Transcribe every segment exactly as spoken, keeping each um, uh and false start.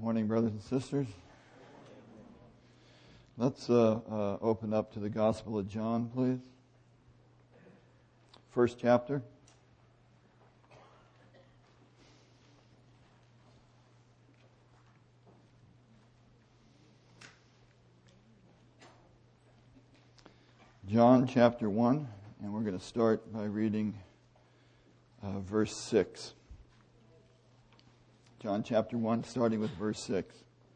Morning, brothers and sisters. Let's uh, uh, open up to the Gospel of John, please. First chapter. John chapter one, and we're going to start by reading uh, verse six. John chapter one, starting with verse six.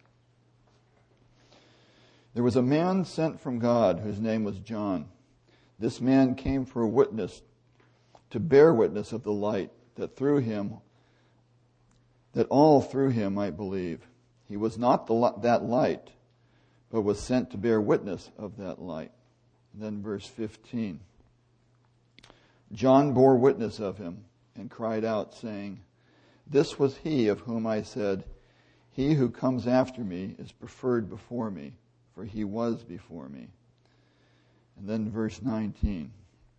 There was a man sent from God whose name was John. This man came for a witness, to bear witness of the light, that through him, that all through him might believe. He was not the, that light, but was sent to bear witness of that light. And then verse fifteen. John bore witness of him and cried out, saying, This was he of whom I said, He who comes after me is preferred before me, for he was before me. And then verse nineteen.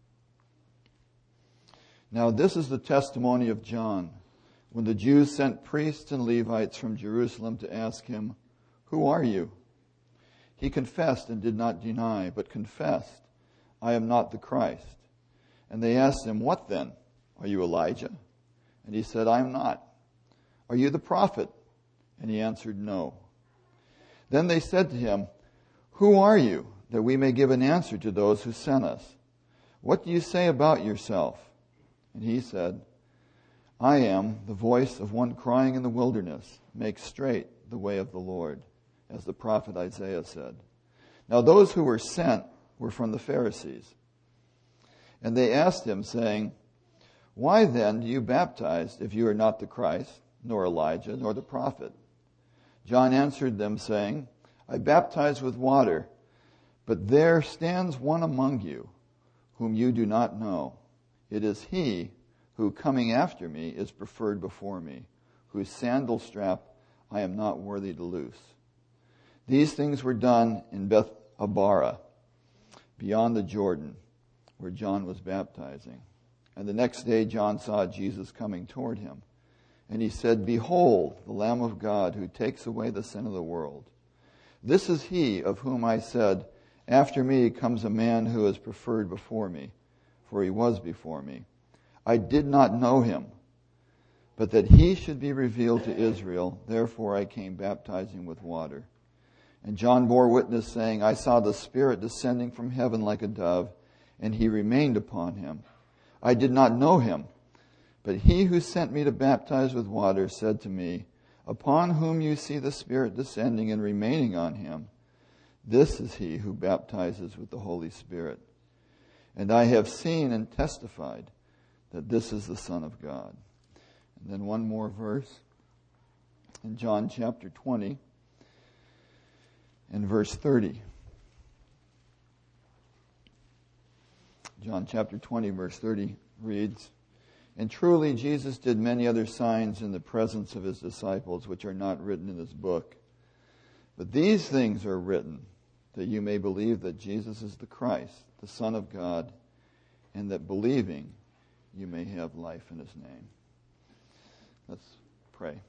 Now this is the testimony of John, when the Jews sent priests and Levites from Jerusalem to ask him, Who are you? He confessed and did not deny, but confessed, I am not the Christ. And they asked him, What then? Are you Elijah? And he said, I am not. Are you the prophet? And he answered, No. Then they said to him, Who are you, that we may give an answer to those who sent us? What do you say about yourself? And he said, I am the voice of one crying in the wilderness, Make straight the way of the Lord, as the prophet Isaiah said. Now those who were sent were from the Pharisees. And they asked him, saying, Why then do you baptize if you are not the Christ, nor Elijah, nor the prophet? John answered them, saying, I baptize with water, but there stands one among you whom you do not know. It is he who, coming after me, is preferred before me, whose sandal strap I am not worthy to loose. These things were done in Beth Abara, beyond the Jordan, where John was baptizing. And the next day John saw Jesus coming toward him. And he said, Behold, the Lamb of God who takes away the sin of the world. This is he of whom I said, After me comes a man who is preferred before me, for he was before me. I did not know him, but that he should be revealed to Israel. Therefore I came baptizing with water. And John bore witness, saying, I saw the Spirit descending from heaven like a dove, and he remained upon him. I did not know him, but he who sent me to baptize with water said to me, Upon whom you see the Spirit descending and remaining on him, this is he who baptizes with the Holy Spirit. And I have seen and testified that this is the Son of God. And then one more verse in John chapter twenty and verse thirty. John chapter twenty, verse thirty reads, And truly Jesus did many other signs in the presence of his disciples, which are not written in this book. But these things are written, that you may believe that Jesus is the Christ, the Son of God, and that believing you may have life in his name. Let's pray.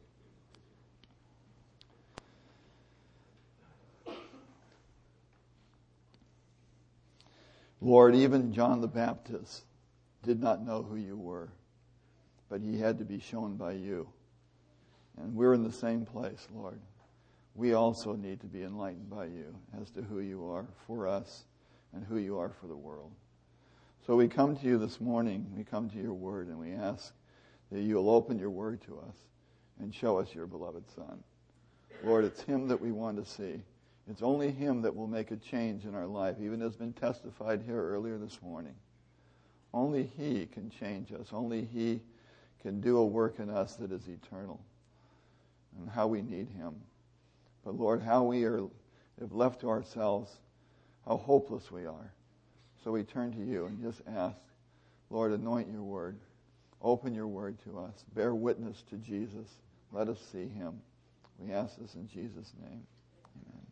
Lord, even John the Baptist did not know who you were, but he had to be shown by you. And we're in the same place, Lord. We also need to be enlightened by you as to who you are for us and who you are for the world. So we come to you this morning, we come to your word, and we ask that you'll open your word to us and show us your beloved Son. Lord, it's him that we want to see. It's only him that will make a change in our life, even as has been testified here earlier this morning. Only he can change us. Only he can do a work in us that is eternal. And how we need him. But Lord, how we are, if left to ourselves, how hopeless we are. So we turn to you and just ask, Lord, anoint your word. Open your word to us. Bear witness to Jesus. Let us see him. We ask this in Jesus' name. Amen.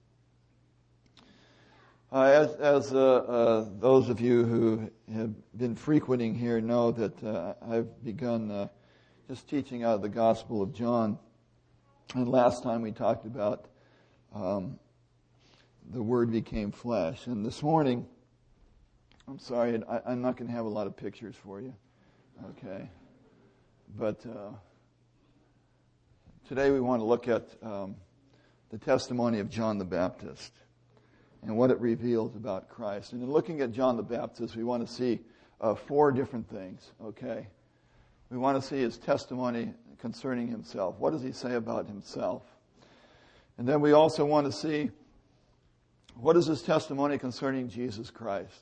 Uh, as as uh, uh, those of you who have been frequenting here know that uh, I've begun uh, just teaching out of the Gospel of John. And last time we talked about um, the Word became flesh. And this morning, I'm sorry, I, I'm not going to have a lot of pictures for you. Okay. But uh, today we want to look at um, the testimony of John the Baptist and what it reveals about Christ. And in looking at John the Baptist, we want to see uh, four different things, okay? We want to see his testimony concerning himself. What does he say about himself? And then we also want to see what is his testimony concerning Jesus Christ.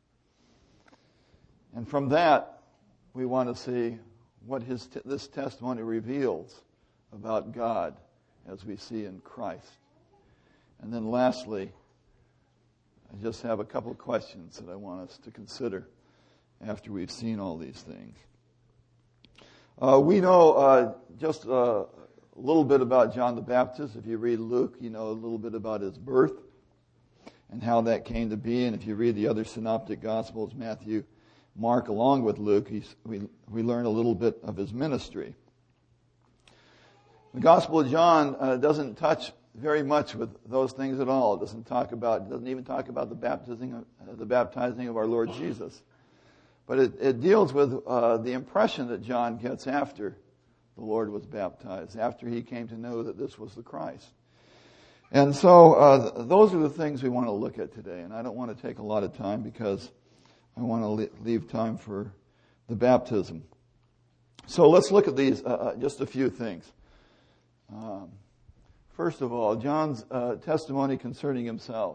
And from that, we want to see what his t- this testimony reveals about God as we see in Christ. And then lastly, I just have a couple of questions that I want us to consider after we've seen all these things. Uh, we know uh, just uh, a little bit about John the Baptist. If you read Luke, you know a little bit about his birth and how that came to be. And if you read the other synoptic Gospels, Matthew, Mark, along with Luke, he's, we, we learn a little bit of his ministry. The Gospel of John uh, doesn't touch very much with those things at all. It doesn't talk about, doesn't even talk about the baptizing of, uh, the baptizing of our Lord Jesus. But it, it deals with uh, the impression that John gets after the Lord was baptized, after he came to know that this was the Christ. And so uh, those are the things we want to look at today. And I don't want to take a lot of time because I want to leave time for the baptism. So let's look at these, uh, just a few things. Um, first of all, John's uh, testimony concerning himself.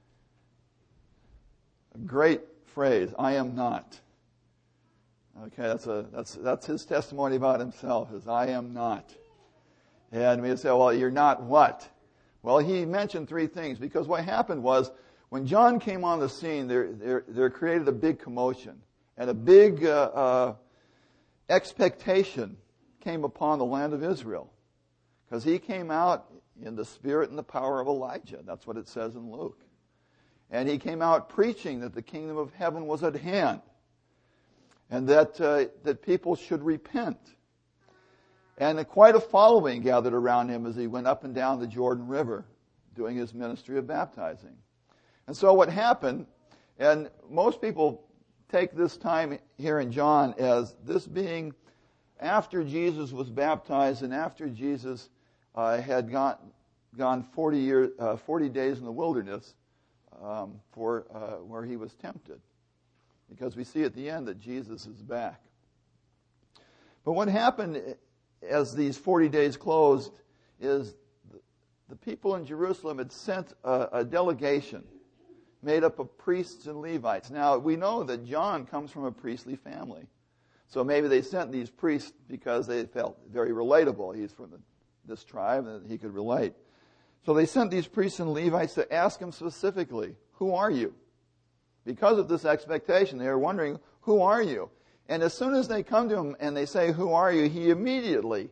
A great phrase, I am not. Okay, that's a that's that's his testimony about himself, is I am not. And we say, well, you're not what? Well, he mentioned three things, because what happened was, when John came on the scene, there there, there created a big commotion, and a big uh, uh, expectation came upon the land of Israel. Because he came out in the spirit and the power of Elijah. That's what it says in Luke. And he came out preaching that the kingdom of heaven was at hand. And that uh, that people should repent. And quite a following gathered around him as he went up and down the Jordan River doing his ministry of baptizing. And so what happened, and most people take this time here in John as this being after Jesus was baptized and after Jesus uh, had gone, gone forty, years, uh, forty days in the wilderness um, for uh, where he was tempted. Because we see at the end that Jesus is back. But what happened as these forty days closed is the people in Jerusalem had sent a, a delegation made up of priests and Levites. Now, we know that John comes from a priestly family. So maybe they sent these priests because they felt very relatable. He's from the, this tribe and he could relate. So they sent these priests and Levites to ask him specifically, who are you? Because of this expectation, they were wondering, who are you? And as soon as they come to him and they say, who are you? He immediately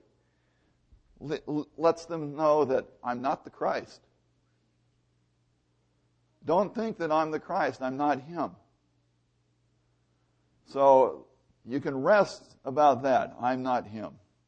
lets them know that I'm not the Christ. Don't think that I'm the Christ. I'm not him. So you can rest about that. I'm not him.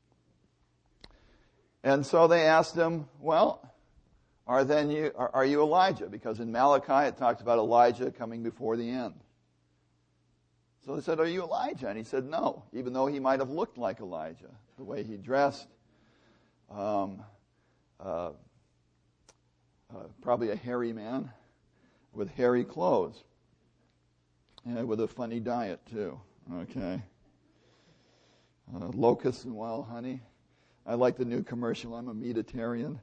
And so they asked him, well, Are then you are, are you Elijah? Because in Malachi it talks about Elijah coming before the end. So they said, are you Elijah? And he said, no, even though he might have looked like Elijah, the way he dressed, um, uh, uh, probably a hairy man with hairy clothes, and with a funny diet too. Okay, uh, locusts and wild honey. I like the new commercial. I'm a meatitarian.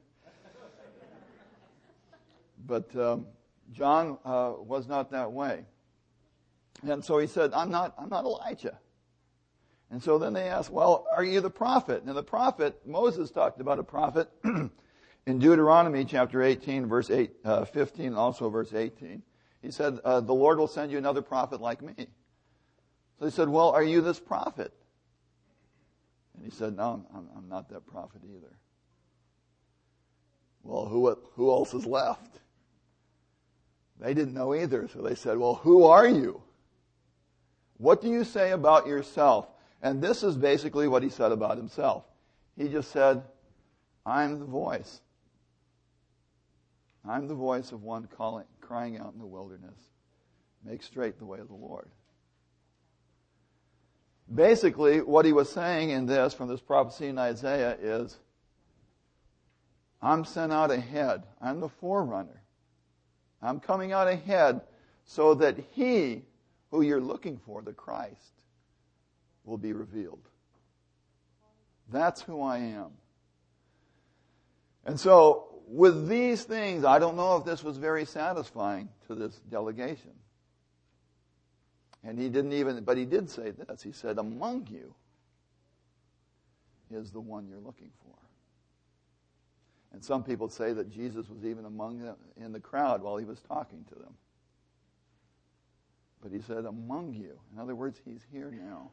But um, John uh, was not that way. And so he said, I'm not I'm not Elijah. And so then they asked, well, are you the prophet? Now the prophet, Moses talked about a prophet in Deuteronomy chapter eighteen, verse eight, uh, fifteen, and also verse eighteen. He said, uh, the Lord will send you another prophet like me. So he said, well, are you this prophet? And he said, no, I'm, I'm not that prophet either. Well, who who else is left? They didn't know either, so they said, well, who are you? What do you say about yourself? And this is basically what he said about himself. He just said, I'm the voice. I'm the voice of one calling, crying out in the wilderness, make straight the way of the Lord. Basically, what he was saying in this, from this prophecy in Isaiah, is, I'm sent out ahead. I'm the forerunner. I'm coming out ahead so that he who you're looking for, the Christ, will be revealed. That's who I am. And so, with these things, I don't know if this was very satisfying to this delegation. And he didn't even, but he did say this. He said, among you is the one you're looking for. And some people say that Jesus was even among them in the crowd while he was talking to them. But he said, among you. In other words, he's here now.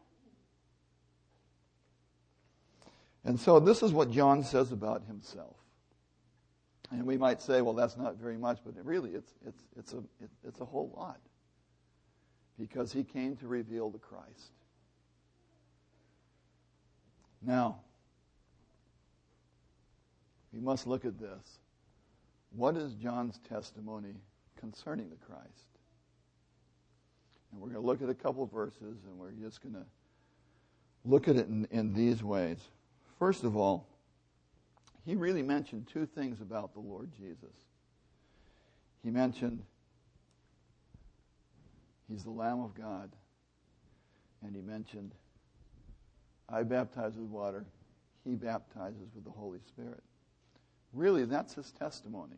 And so this is what John says about himself. And we might say, well, that's not very much, but really it's it's it's a it's a whole lot. Because he came to reveal the Christ. Now, we must look at this. What is John's testimony concerning the Christ? And we're going to look at a couple of verses, and we're just going to look at it in, in these ways. First of all, he really mentioned two things about the Lord Jesus. He mentioned he's the Lamb of God, and he mentioned, I baptize with water, he baptizes with the Holy Spirit. Really, that's his testimony.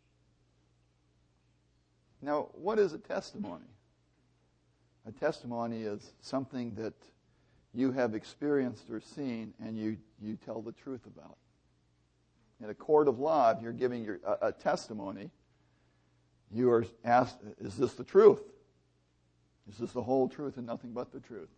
Now, what is a testimony? A testimony is something that you have experienced or seen and you, you tell the truth about. In a court of law, if you're giving your, a, a testimony, you are asked, is this the truth? Is this the whole truth and nothing but the truth?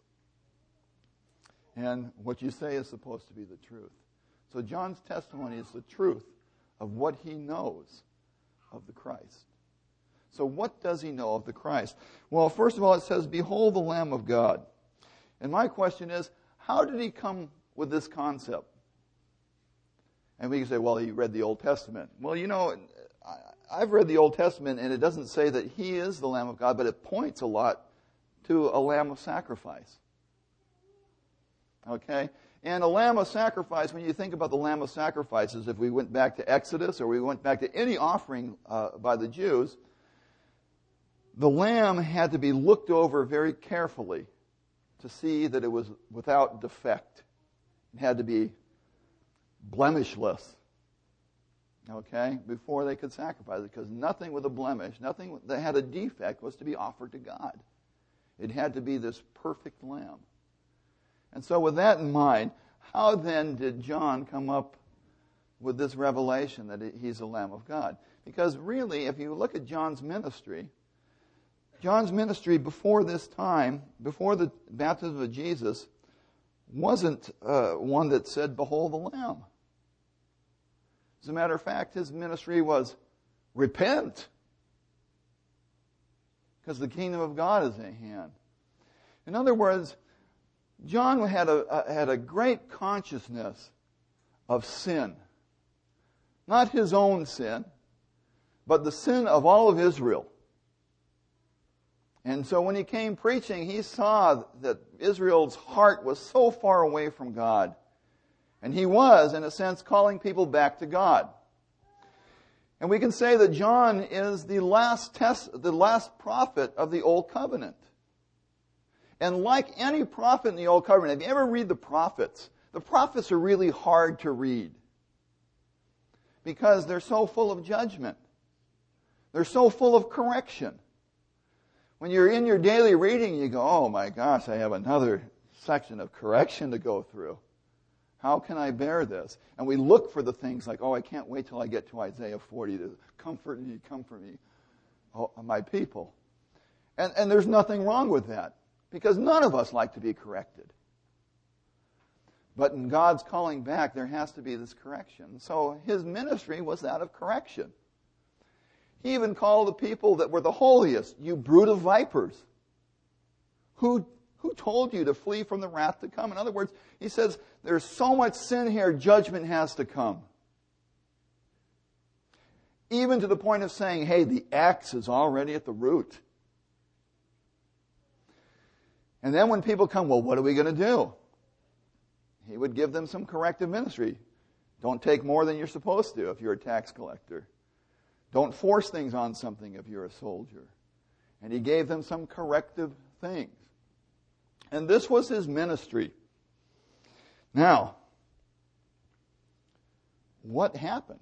And what you say is supposed to be the truth. So John's testimony is the truth of what he knows of the Christ. So what does he know of the Christ? Well, first of all, it says, behold the Lamb of God. And my question is, how did he come with this concept? And we can say, well, he read the Old Testament. Well, you know, I've read the Old Testament, and it doesn't say that he is the Lamb of God, but it points a lot to a lamb of sacrifice. Okay? And a lamb of sacrifice, when you think about the lamb of sacrifices, if we went back to Exodus or we went back to any offering uh, by the Jews, the lamb had to be looked over very carefully to see that it was without defect. It had to be blemishless, okay, before they could sacrifice it, because nothing with a blemish, nothing that had a defect was to be offered to God. It had to be this perfect lamb. And so with that in mind, how then did John come up with this revelation that he's the Lamb of God? Because really, if you look at John's ministry, John's ministry before this time, before the baptism of Jesus, wasn't uh, one that said, behold the Lamb. As a matter of fact, his ministry was, repent, because the kingdom of God is at hand. In other words, John had a, a, had a great consciousness of sin. Not his own sin, but the sin of all of Israel. And so when he came preaching, he saw that Israel's heart was so far away from God. And he was, in a sense, calling people back to God. And we can say that John is the last test, the last prophet of the Old Covenant. And like any prophet in the Old Covenant, if you ever read the prophets, the prophets are really hard to read. Because they're so full of judgment. They're so full of correction. When you're in your daily reading, you go, oh my gosh, I have another section of correction to go through. How can I bear this? And we look for the things like, oh, I can't wait till I get to Isaiah forty to comfort me, comfort me, oh, my people. And, and there's nothing wrong with that, because none of us like to be corrected. But in God's calling back, there has to be this correction. So his ministry was that of correction. He even called the people that were the holiest, you brood of vipers. Who, who told you to flee from the wrath to come? In other words, he says, there's so much sin here, judgment has to come. Even to the point of saying, hey, the axe is already at the root. And then when people come, well, what are we going to do? He would give them some corrective ministry. Don't take more than you're supposed to if you're a tax collector. Don't force things on something if you're a soldier. And he gave them some corrective things. And this was his ministry. Now, what happened?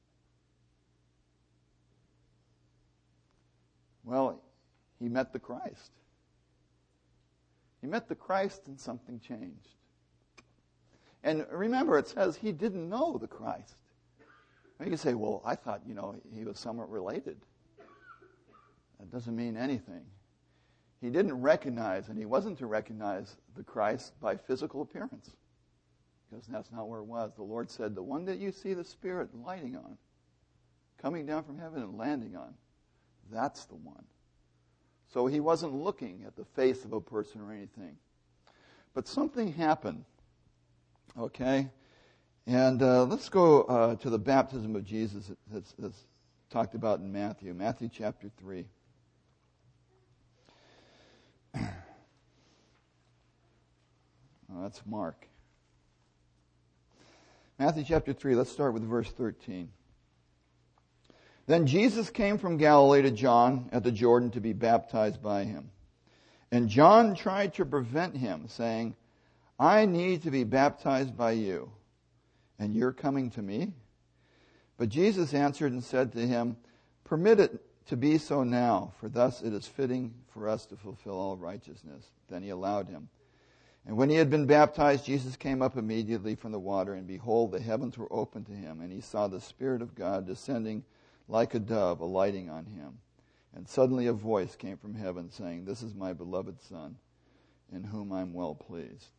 Well, he met the Christ. He met the Christ and something changed. And remember, it says he didn't know the Christ. You can say, well, I thought, you know, he was somewhat related. That doesn't mean anything. He didn't recognize, and he wasn't to recognize the Christ by physical appearance. Because that's not where it was. The Lord said, the one that you see the Spirit lighting on, coming down from heaven and landing on, that's the one. So he wasn't looking at the face of a person or anything. But something happened. Okay? And uh, let's go uh, to the baptism of Jesus that's, that's talked about in Matthew. Matthew chapter three. Oh, that's Mark. Matthew chapter three, let's start with verse thirteen. Then Jesus came from Galilee to John at the Jordan to be baptized by him. And John tried to prevent him, saying, I need to be baptized by you, and you're coming to me? But Jesus answered and said to him, Permit it to be so now, for thus it is fitting for us to fulfill all righteousness. Then he allowed him. And when he had been baptized, Jesus came up immediately from the water, and behold, the heavens were opened to him, and he saw the Spirit of God descending like a dove, alighting on him. And suddenly a voice came from heaven, saying, This is my beloved Son, in whom I am well pleased.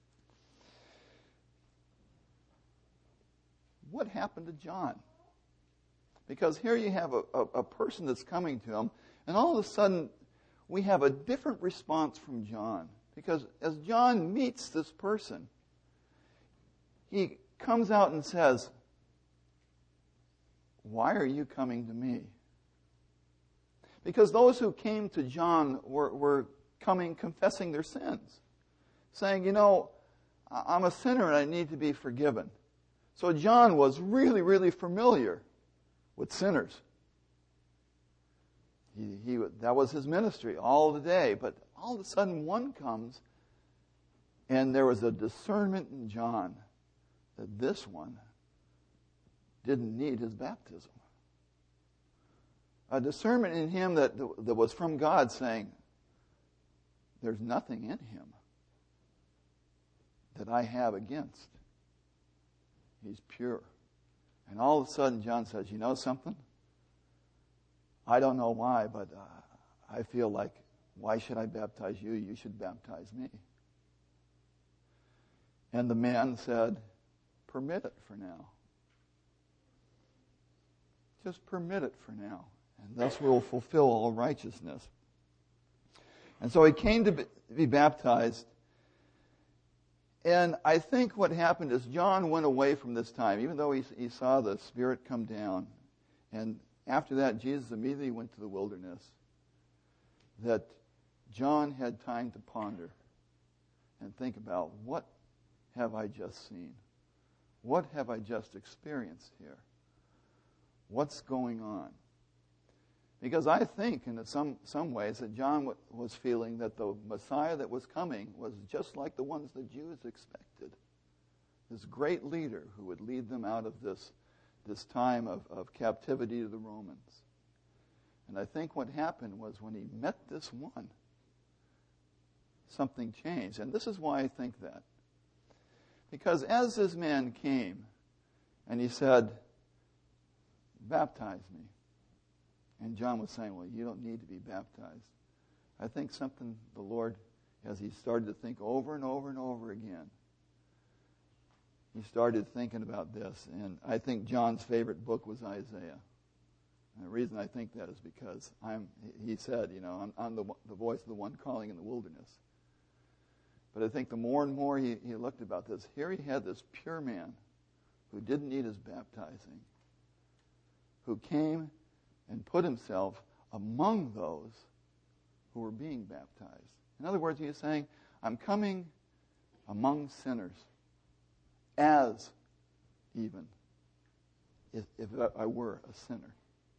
What happened to John? Because here you have a, a, a person that's coming to him, and all of a sudden we have a different response from John. Because as John meets this person, he comes out and says, Why are you coming to me? Because those who came to John were, were coming confessing their sins, saying, you know, I'm a sinner and I need to be forgiven. So John was really, really familiar with sinners. He, he, that was his ministry all the day. But all of a sudden one comes, and there was a discernment in John that this one didn't need his baptism. A discernment in him that, that was from God, saying, there's nothing in him that I have against. He's pure. And all of a sudden John says, you know something? I don't know why, but uh, I feel like, why should I baptize you? You should baptize me. And the man said, permit it for now. Just permit it for now. And thus we'll fulfill all righteousness. And so he came to be baptized. And I think what happened is John went away from this time, even though he, he saw the Spirit come down. And after that, Jesus immediately went to the wilderness. That John had time to ponder and think about, what have I just seen? What have I just experienced here? What's going on? Because I think in some, some ways that John w- was feeling that the Messiah that was coming was just like the ones the Jews expected. This great leader who would lead them out of this, this time of, of captivity to the Romans. And I think what happened was when he met this one, something changed. And this is why I think that. Because as this man came and he said, baptize me. And John was saying, well, you don't need to be baptized. I think something the Lord, as he started to think over and over and over again, he started thinking about this. And I think John's favorite book was Isaiah. And the reason I think that is because I'm, he said, you know, I'm, I'm the, the voice of the one calling in the wilderness. But I think the more and more he, he looked about this, here he had this pure man who didn't need his baptizing, who came and put himself among those who were being baptized. In other words, he is saying, I'm coming among sinners as even if, if I were a sinner.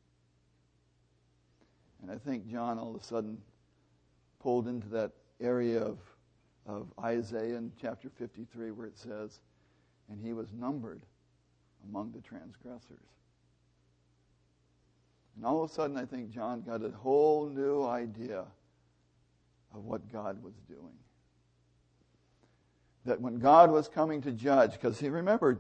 And I think John all of a sudden pulled into that area of, of Isaiah in chapter fifty-three where it says, and he was numbered among the transgressors. And all of a sudden I think John got a whole new idea of what God was doing. That when God was coming to judge, because he remembered,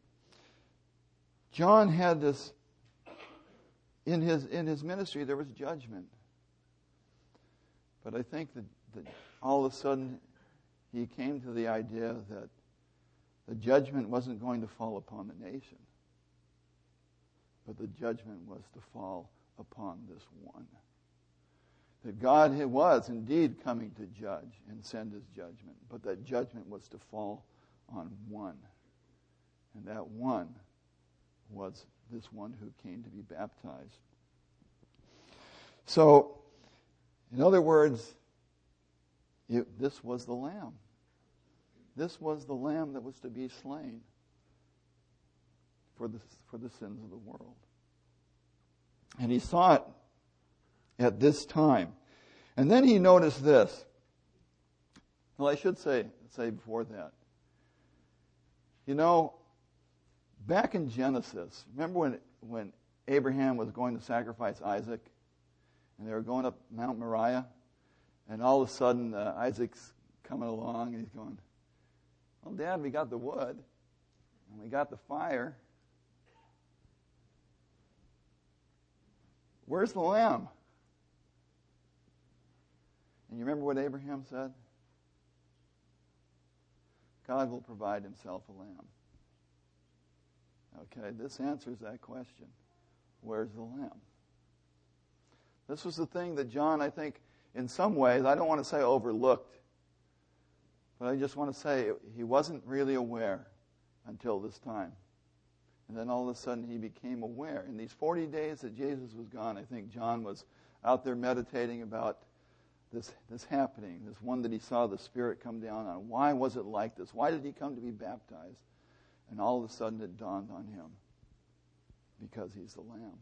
John had this, in his in his ministry there was judgment. But I think that, that all of a sudden he came to the idea that the judgment wasn't going to fall upon the nation, but the judgment was to fall upon this one. That God was indeed coming to judge and send his judgment, but that judgment was to fall on one. And that one was this one who came to be baptized. So, in other words, it, this was the Lamb. This was the Lamb that was to be slain for the, for the sins of the world. And he saw it at this time. And then he noticed this. Well, I should say, say before that. You know, back in Genesis, remember when, when Abraham was going to sacrifice Isaac? And they were going up Mount Moriah? And all of a sudden, uh, Isaac's coming along and he's going, well, Dad, we got the wood. And we got the fire. Where's the lamb? And you remember what Abraham said? God will provide himself a lamb. Okay, this answers that question. Where's the lamb? This was the thing that John, I think, in some ways, I don't want to say overlooked, but I just want to say he wasn't really aware until this time. And then all of a sudden he became aware. In these forty days that Jesus was gone, I think John was out there meditating about this, this happening, this one that he saw the Spirit come down on. Why was it like this? Why did he come to be baptized? And all of a sudden it dawned on him. Because he's the Lamb.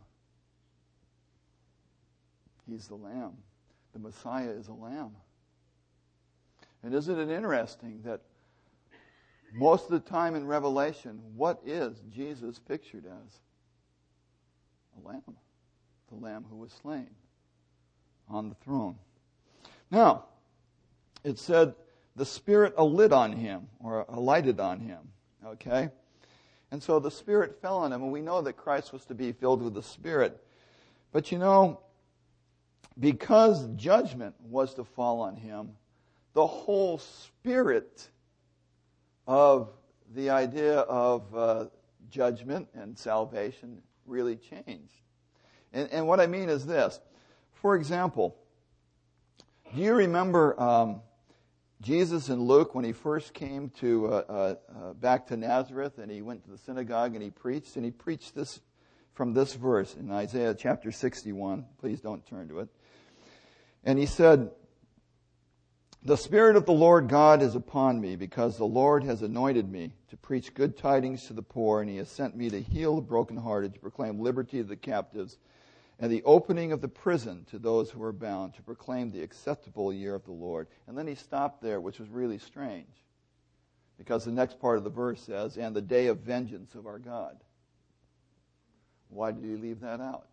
He's the Lamb. The Messiah is a Lamb. And isn't it interesting that most of the time in Revelation, what is Jesus pictured as? A lamb. The Lamb who was slain on the throne. Now, it said the Spirit alit on him, or alighted on him. Okay? And so the Spirit fell on him, and we know that Christ was to be filled with the Spirit. But you know, because judgment was to fall on him, the whole spirit of the idea of uh, judgment and salvation really changed. And, and what I mean is this. For example, do you remember um, Jesus in Luke when he first came to uh, uh, uh, back to Nazareth and he went to the synagogue and he preached? And he preached this from this verse in Isaiah chapter sixty-one. Please don't turn to it. And he said, "The Spirit of the Lord God is upon me, because the Lord has anointed me to preach good tidings to the poor, and he has sent me to heal the brokenhearted, to proclaim liberty to the captives, and the opening of the prison to those who are bound, to proclaim the acceptable year of the Lord." And then he stopped there, which was really strange, because the next part of the verse says, "and the day of vengeance of our God." Why did he leave that out?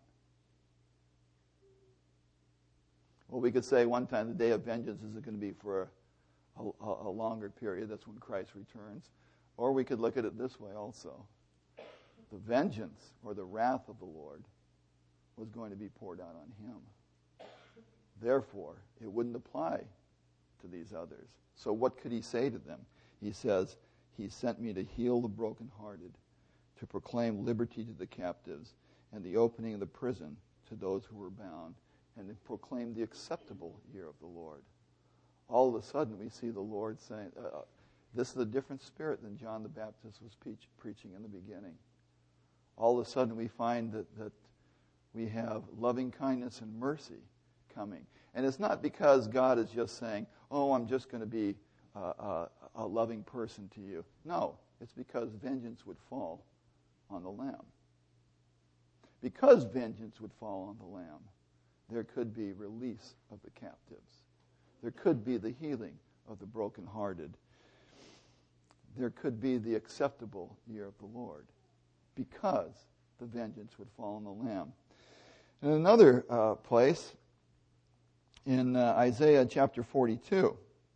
Well, we could say one time the day of vengeance isn't going to be for a, a, a longer period. That's when Christ returns. Or we could look at it this way also. The vengeance or the wrath of the Lord was going to be poured out on him. Therefore, it wouldn't apply to these others. So what could he say to them? He says, "He sent me to heal the brokenhearted, to proclaim liberty to the captives, and the opening of the prison to those who were bound, and to proclaim the acceptable year of the Lord." All of a sudden we see the Lord saying, uh, this is a different spirit than John the Baptist was preach, preaching in the beginning. All of a sudden we find that, that we have loving kindness and mercy coming. And it's not because God is just saying, oh, I'm just going to be a, a, a loving person to you. No, it's because vengeance would fall on the Lamb. Because vengeance would fall on the Lamb, there could be release of the captives. There could be the healing of the brokenhearted. There could be the acceptable year of the Lord, because the vengeance would fall on the Lamb. In another uh, place, in uh, Isaiah chapter forty-two,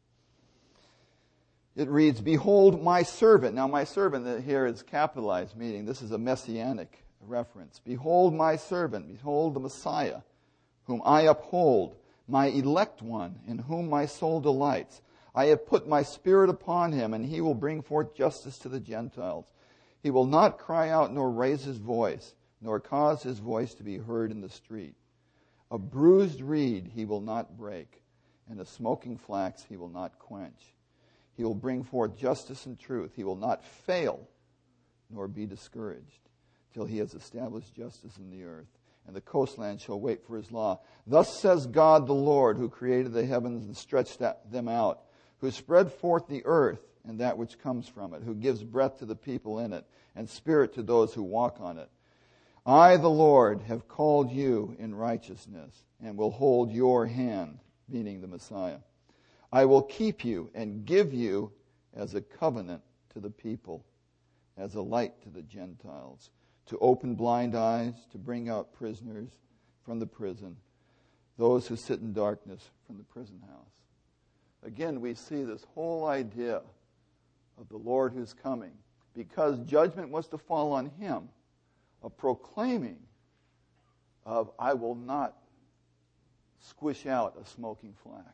it reads, "Behold my servant." Now my servant here is capitalized, meaning this is a messianic reference. "Behold my servant, behold the Messiah, whom I uphold, my elect one, in whom my soul delights. I have put my spirit upon him, and he will bring forth justice to the Gentiles. He will not cry out nor raise his voice, nor cause his voice to be heard in the street. A bruised reed he will not break, and a smoking flax he will not quench. He will bring forth justice and truth. He will not fail, nor be discouraged, till he has established justice in the earth, and the coastland shall wait for his law. Thus says God the Lord, who created the heavens and stretched them out, who spread forth the earth and that which comes from it, who gives breath to the people in it, and spirit to those who walk on it. I, the Lord, have called you in righteousness, and will hold your hand," meaning the Messiah. "I will keep you and give you as a covenant to the people, as a light to the Gentiles, to open blind eyes, to bring out prisoners from the prison, those who sit in darkness from the prison house." Again, we see this whole idea of the Lord who's coming, because judgment was to fall on him, a proclaiming of, "I will not squish out a smoking flax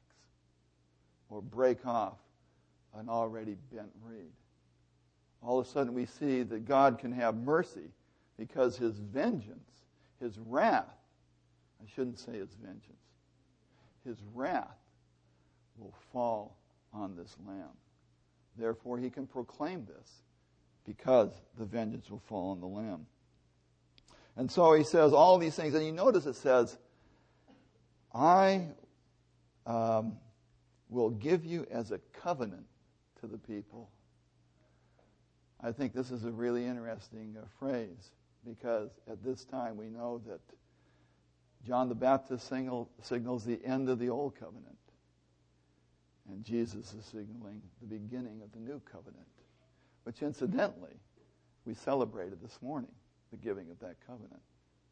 or break off an already bent reed." All of a sudden we see that God can have mercy, because his vengeance, his wrath, I shouldn't say his vengeance, his wrath will fall on this lamb. Therefore he can proclaim this, because the vengeance will fall on the lamb. And so he says all these things, and you notice it says, "I um, will give you as a covenant to the people." I think this is a really interesting uh, phrase, because at this time we know that John the Baptist signal, signals the end of the old covenant, and Jesus is signaling the beginning of the new covenant, which incidentally we celebrated this morning, the giving of that covenant.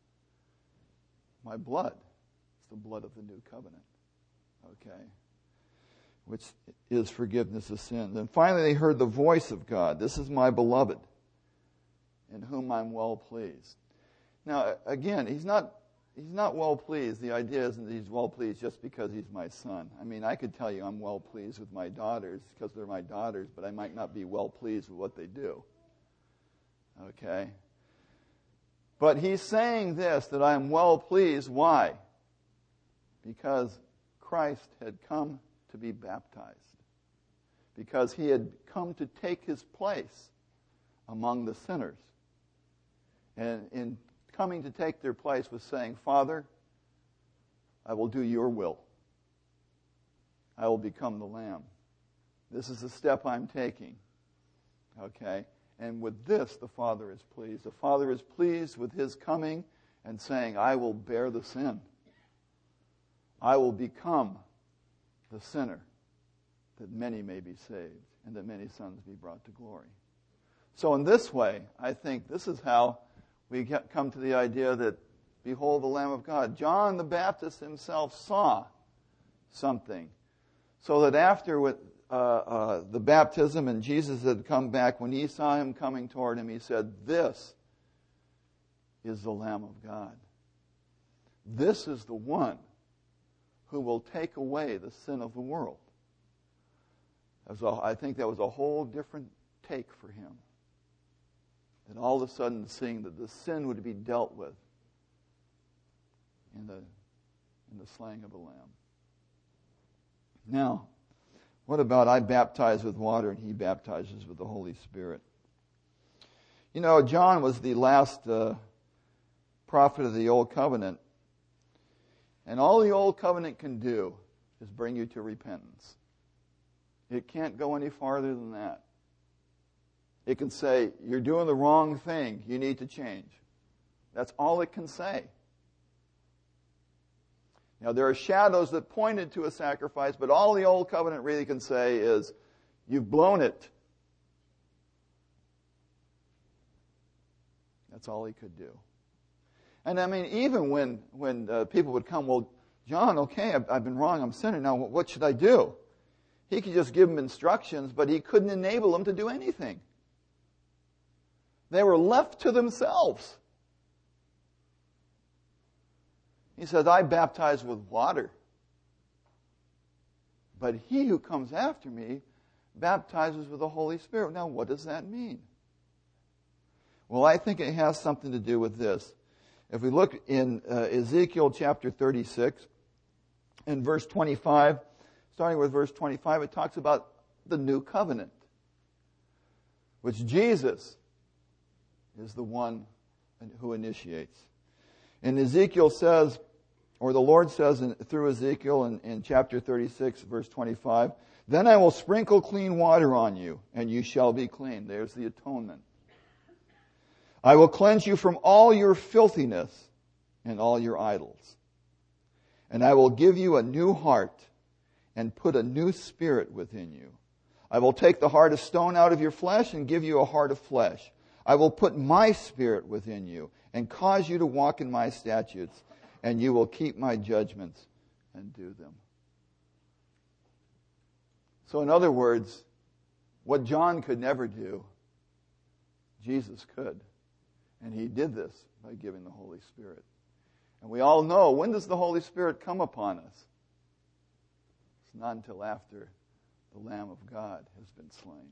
My blood is the blood of the new covenant, okay, which is forgiveness of sins. And finally they heard the voice of God. "This is my beloved, in whom I'm well pleased." Now, again, he's not he's not well pleased. The idea isn't that he's well pleased just because he's my son. I mean, I could tell you I'm well pleased with my daughters because they're my daughters, but I might not be well pleased with what they do. Okay? But he's saying this, that I am well pleased. Why? Because Christ had come to be baptized. Because he had come to take his place among the sinners. And in coming to take their place was saying, "Father, I will do your will. I will become the Lamb. This is the step I'm taking." Okay? And with this, the Father is pleased. The Father is pleased with his coming and saying, "I will bear the sin. I will become the sinner, that many may be saved and that many sons be brought to glory." So in this way, I think this is how we get, come to the idea that, behold the Lamb of God. John the Baptist himself saw something, so that after with, uh, uh, the baptism and Jesus had come back, when he saw him coming toward him, he said, "This is the Lamb of God. This is the one who will take away the sin of the world." As a, I think that was a whole different take for him. And all of a sudden seeing that the sin would be dealt with in the, in the slaying of a lamb. Now, what about I baptize with water and he baptizes with the Holy Spirit? You know, John was the last uh, prophet of the Old Covenant. And all the Old Covenant can do is bring you to repentance. It can't go any farther than that. It can say, you're doing the wrong thing. You need to change. That's all it can say. Now, there are shadows that pointed to a sacrifice, but all the Old Covenant really can say is, you've blown it. That's all he could do. And I mean, even when, when uh, people would come, well, John, okay, I've, I've been wrong, I'm sinning, now what should I do? He could just give them instructions, but he couldn't enable them to do anything. They were left to themselves. He says, I baptize with water, but he who comes after me baptizes with the Holy Spirit. Now, what does that mean? Well, I think it has something to do with this. If we look in uh, Ezekiel chapter thirty-six, in verse twenty-five, starting with verse twenty-five, it talks about the new covenant, which Jesus is the one who initiates. And Ezekiel says, or the Lord says in, through Ezekiel in, in chapter thirty-six, verse twenty-five, then I will sprinkle clean water on you, and you shall be clean. There's the atonement. I will cleanse you from all your filthiness and all your idols. And I will give you a new heart and put a new spirit within you. I will take the heart of stone out of your flesh and give you a heart of flesh. I will put my spirit within you and cause you to walk in my statutes, and you will keep my judgments and do them. So in other words, what John could never do, Jesus could. And he did this by giving the Holy Spirit. And we all know, when does the Holy Spirit come upon us? It's not until after the Lamb of God has been slain.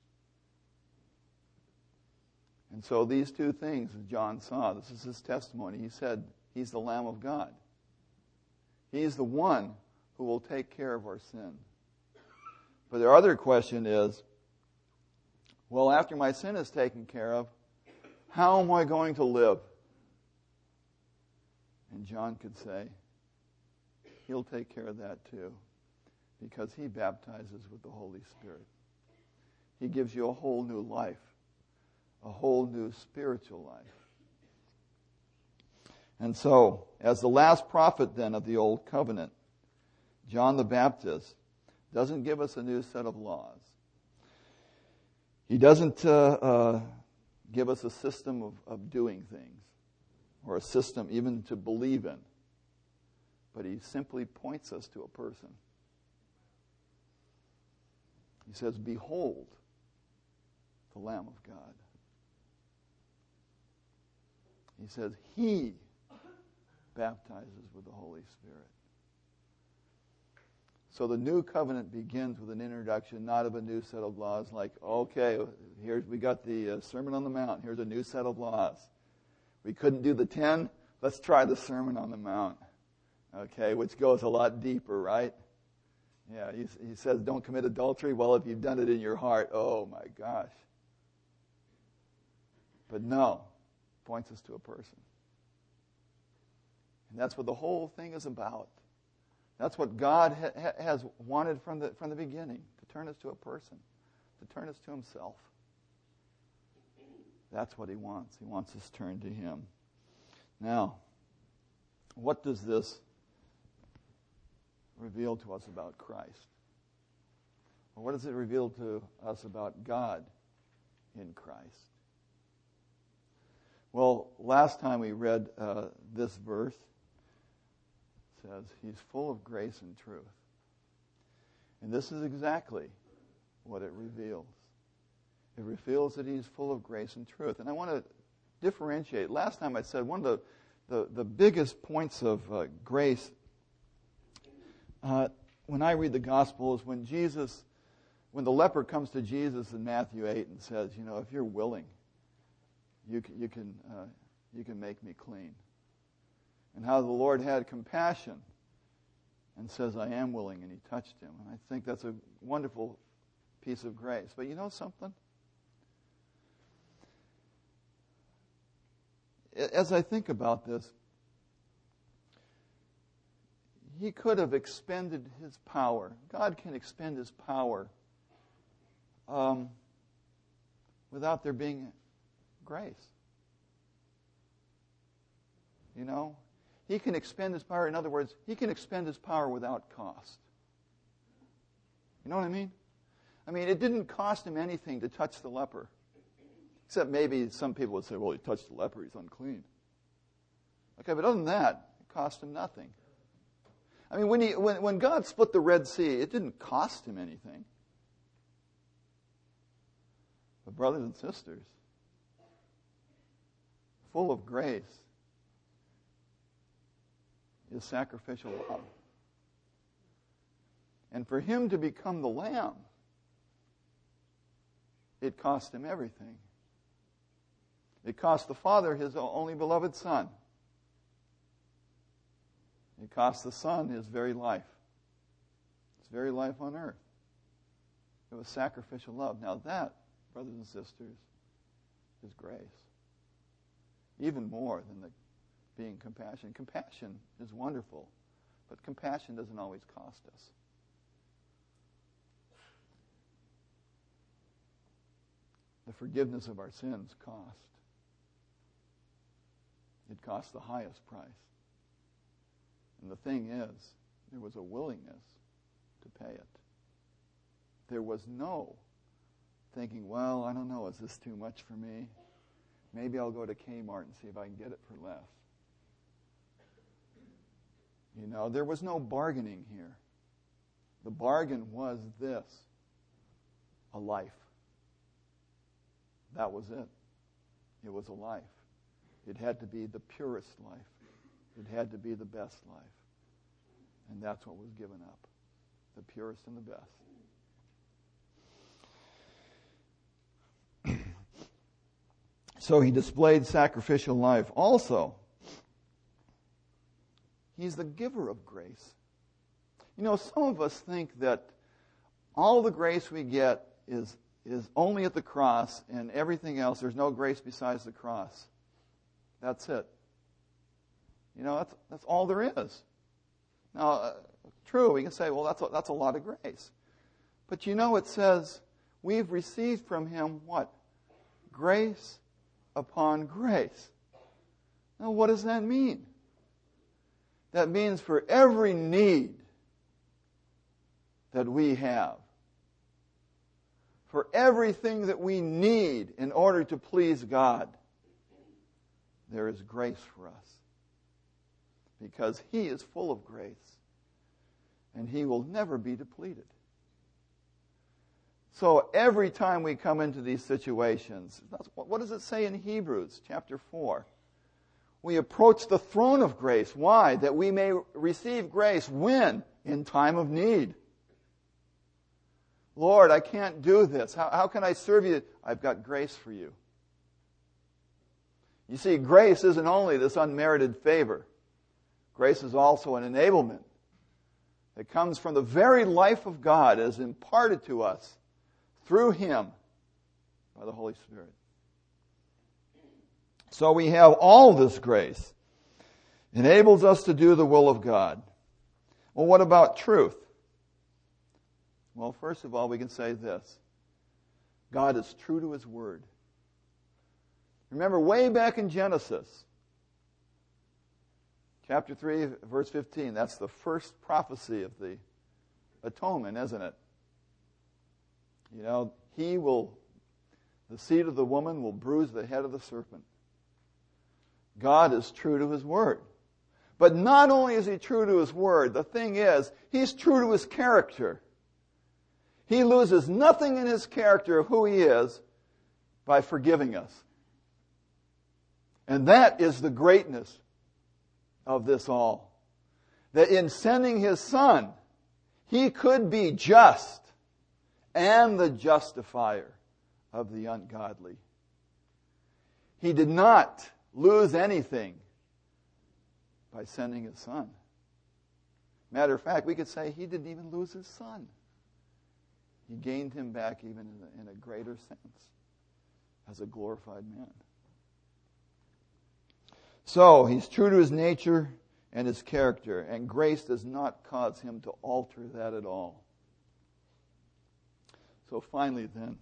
And so these two things that John saw, this is his testimony. He said, he's the Lamb of God. He's the one who will take care of our sin. But the other question is, well, after my sin is taken care of, how am I going to live? And John could say, he'll take care of that too, because he baptizes with the Holy Spirit. He gives you a whole new life, a whole new spiritual life. And so, as the last prophet then of the Old Covenant, John the Baptist doesn't give us a new set of laws. He doesn't uh, uh, give us a system of, of doing things, or a system even to believe in. But he simply points us to a person. He says, behold, the Lamb of God. He says, he baptizes with the Holy Spirit. So the new covenant begins with an introduction, not of a new set of laws, like, okay, here we got the uh, Sermon on the Mount. Here's a new set of laws. We couldn't do the ten. Let's try the Sermon on the Mount. Okay, which goes a lot deeper, right? Yeah, he, he says, don't commit adultery. Well, if you've done it in your heart, oh my gosh. But no, points us to a person. And that's what the whole thing is about. That's what God ha- has wanted from the, from the beginning, to turn us to a person, to turn us to himself. That's what he wants. He wants us turned to him. Now, what does this reveal to us about Christ? Or what does it reveal to us about God in Christ? Well, last time we read uh, this verse, it says, he's full of grace and truth. And this is exactly what it reveals. It reveals that he's full of grace and truth. And I want to differentiate. Last time I said one of the, the, the biggest points of uh, grace uh, when I read the gospel is when Jesus, when the leper comes to Jesus in Matthew eight and says, you know, if you're willing, you can, you can, uh, you can make me clean. And how the Lord had compassion and says, I am willing, and he touched him. And I think that's a wonderful piece of grace. But you know something? as I think about this, he could have expended his power. God can expend his power um, without there being grace. You know? He can expend his power. In other words, he can expend his power without cost. You know what I mean? I mean, it didn't cost him anything to touch the leper. Except maybe some people would say, well, he touched the leper, he's unclean. Okay, but other than that, it cost him nothing. I mean, when, he, when, when God split the Red Sea, it didn't cost him anything. But brothers and sisters, full of grace is sacrificial love. And for him to become the Lamb, it cost him everything. It cost the Father his only beloved Son. It cost the Son his very life. His very life on earth. It was sacrificial love. Now that, brothers and sisters, is grace. Even more than the being compassion. Compassion is wonderful, but compassion doesn't always cost us. The forgiveness of our sins cost. It cost the highest price. And the thing is, there was a willingness to pay it. There was no thinking, well, I don't know, is this too much for me? Maybe I'll go to Kmart and see if I can get it for less. You know, there was no bargaining here. The bargain was this: a life. That was it. It was a life. It had to be the purest life. It had to be the best life. And that's what was given up. The purest and the best. So he displayed sacrificial life. Also, he's the giver of grace. You know, some of us think that all the grace we get is is only at the cross, and everything else, there's no grace besides the cross. That's it. You know, that's that's all there is. Now, uh, true, we can say, well, that's a, that's a lot of grace. But you know, it says, we've received from him what? Grace upon grace. Now, what does that mean? That means for every need that we have, for everything that we need in order to please God, there is grace for us. Because he is full of grace. And he will never be depleted. So every time we come into these situations, what does it say in Hebrews chapter four? We approach the throne of grace. Why? That we may receive grace when? In time of need. Lord, I can't do this. How, how can I serve you? I've got grace for you. You see, grace isn't only this unmerited favor. Grace is also an enablement that comes from the very life of God as imparted to us through him by the Holy Spirit. So we have all this grace. Enables us to do the will of God. Well, what about truth? Well, first of all, we can say this. God is true to his word. Remember, way back in Genesis, chapter three, verse fifteen, that's the first prophecy of the atonement, isn't it? You know, he will, the seed of the woman will bruise the head of the serpent. God is true to his word. But not only is he true to his word, the thing is, he's true to his character. He loses nothing in his character of who he is by forgiving us. And that is the greatness of this all. That in sending his Son, he could be just and the justifier of the ungodly. He did not lose anything by sending his Son. Matter of fact, we could say he didn't even lose his Son. He gained him back even in a, in a greater sense as a glorified man. So, he's true to his nature and his character, and grace does not cause him to alter that at all. So finally then,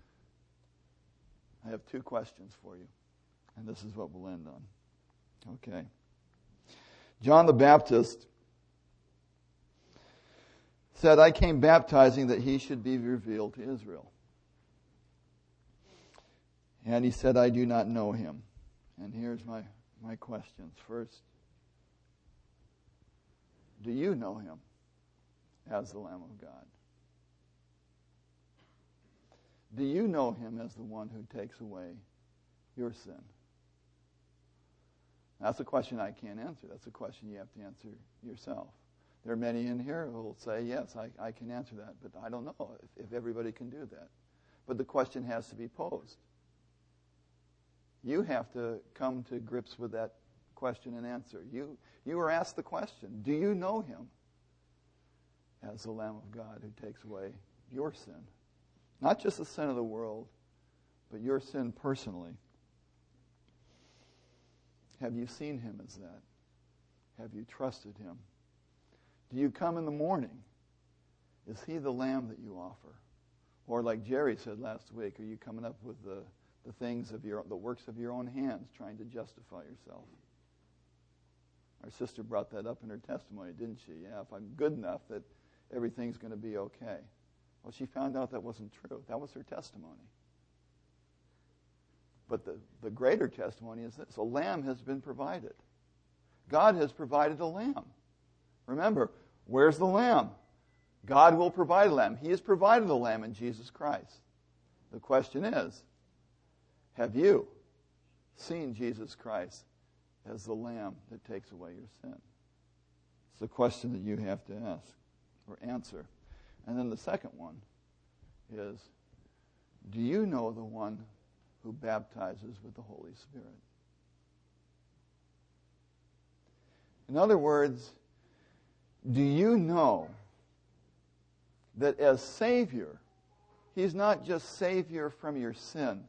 I have two questions for you, and this is what we'll end on. Okay. John the Baptist said, I came baptizing that he should be revealed to Israel. And he said, I do not know him. And here's my, my questions. First, do you know him as the Lamb of God? Do you know him as the one who takes away your sin? That's a question I can't answer. That's a question you have to answer yourself. There are many in here who will say, yes, I, I can answer that, but I don't know if, if everybody can do that. But the question has to be posed. You have to come to grips with that question and answer. You, you were asked the question, do you know him as the Lamb of God who takes away your sin? Not just the sin of the world, but your sin personally. Have you seen him as that? Have you trusted him? Do you come in the morning? Is he the lamb that you offer? Or like Jerry said last week, are you coming up with the, the things of your, the works of your own hands, trying to justify yourself? Our sister brought that up in her testimony, didn't she? Yeah, if I'm good enough that everything's going to be okay. Well, she found out that wasn't true. That was her testimony. But the, the greater testimony is this. A lamb has been provided. God has provided a lamb. Remember, where's the lamb? God will provide a lamb. He has provided a lamb in Jesus Christ. The question is, have you seen Jesus Christ as the lamb that takes away your sin? It's the question that you have to ask or answer. And then the second one is, do you know the one who baptizes with the Holy Spirit? In other words, do you know that as Savior, he's not just Savior from your sin.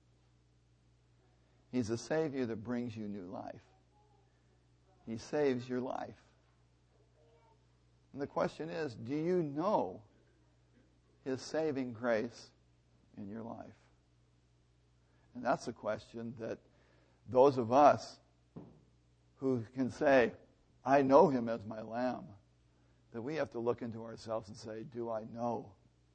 He's a Savior that brings you new life. He saves your life. And the question is, do you know his saving grace in your life? And that's a question that those of us who can say, I know him as my lamb, that we have to look into ourselves and say, do I know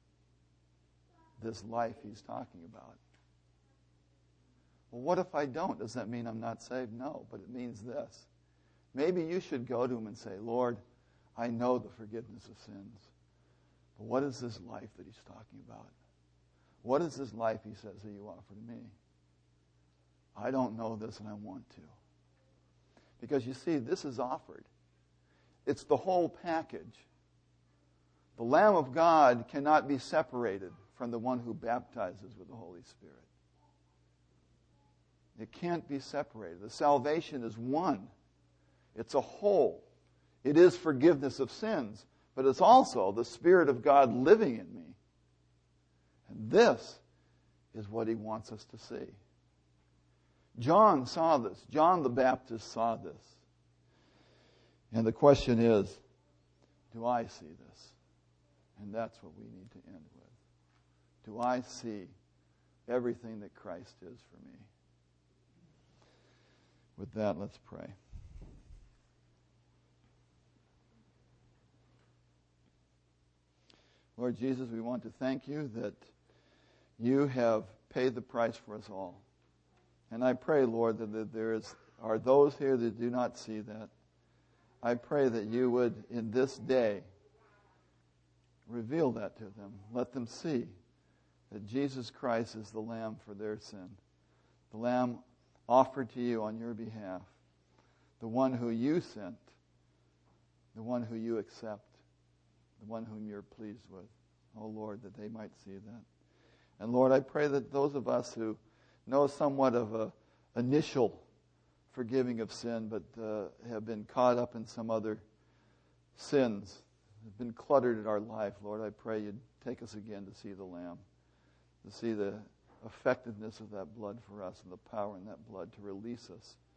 this life he's talking about? Well, what if I don't? Does that mean I'm not saved? No, but it means this. Maybe you should go to him and say, Lord, I know the forgiveness of sins, but what is this life that he's talking about? What is this life he says that you offer to me? I don't know this and I want to. Because you see, this is offered. It's the whole package. The Lamb of God cannot be separated from the one who baptizes with the Holy Spirit. It can't be separated. The salvation is one. It's a whole. It is forgiveness of sins, but it's also the Spirit of God living in me. And this is what he wants us to see. John saw this. John the Baptist saw this. And the question is, do I see this? And that's what we need to end with. Do I see everything that Christ is for me? With that, let's pray. Lord Jesus, we want to thank you that you have paid the price for us all. And I pray, Lord, that, that there is, are those here that do not see that. I pray that you would, in this day, reveal that to them. Let them see that Jesus Christ is the Lamb for their sin. The Lamb offered to you on your behalf. The one who you sent. The one who you accept. The one whom you're pleased with. Oh, Lord, that they might see that. And Lord, I pray that those of us who know somewhat of a initial forgiving of sin, but uh, have been caught up in some other sins, have been cluttered in our life, Lord, I pray you'd take us again to see the Lamb, to see the effectiveness of that blood for us and the power in that blood to release us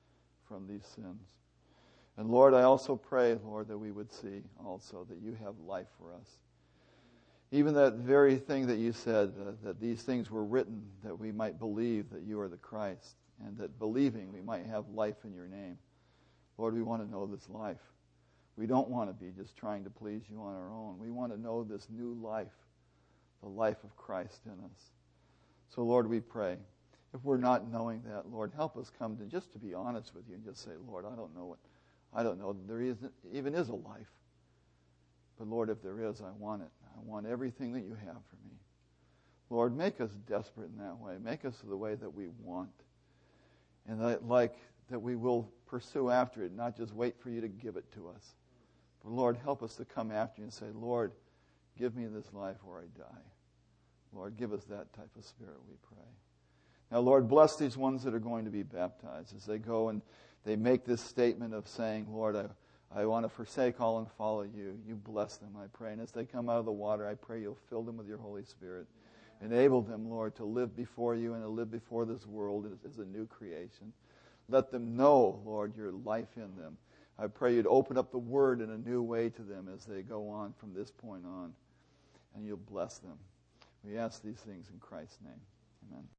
from these sins. And Lord, I also pray, Lord, that we would see also that you have life for us. Even that very thing that you said, uh, that these things were written that we might believe that you are the Christ, and that believing we might have life in your name. Lord, we want to know this life. We don't want to be just trying to please you on our own. We want to know this new life, the life of Christ in us. So, Lord, we pray. If we're not knowing that, Lord, help us come to just to be honest with you and just say, Lord, I don't know what, I don't know that there isn't, even is a life. But, Lord, if there is, I want it. I want everything that you have for me. Lord, make us desperate in that way. Make us the way that we want. And that, like that we will pursue after it, not just wait for you to give it to us. But, Lord, help us to come after you and say, Lord, give me this life or I die. Lord, give us that type of spirit, we pray. Now, Lord, bless these ones that are going to be baptized as they go and they make this statement of saying, Lord, I, I want to forsake all and follow you. You bless them, I pray. And as they come out of the water, I pray you'll fill them with your Holy Spirit. Enable them, Lord, to live before you and to live before this world as, as a new creation. Let them know, Lord, your life in them. I pray you'd open up the Word in a new way to them as they go on from this point on. And you'll bless them. We ask these things in Christ's name. Amen.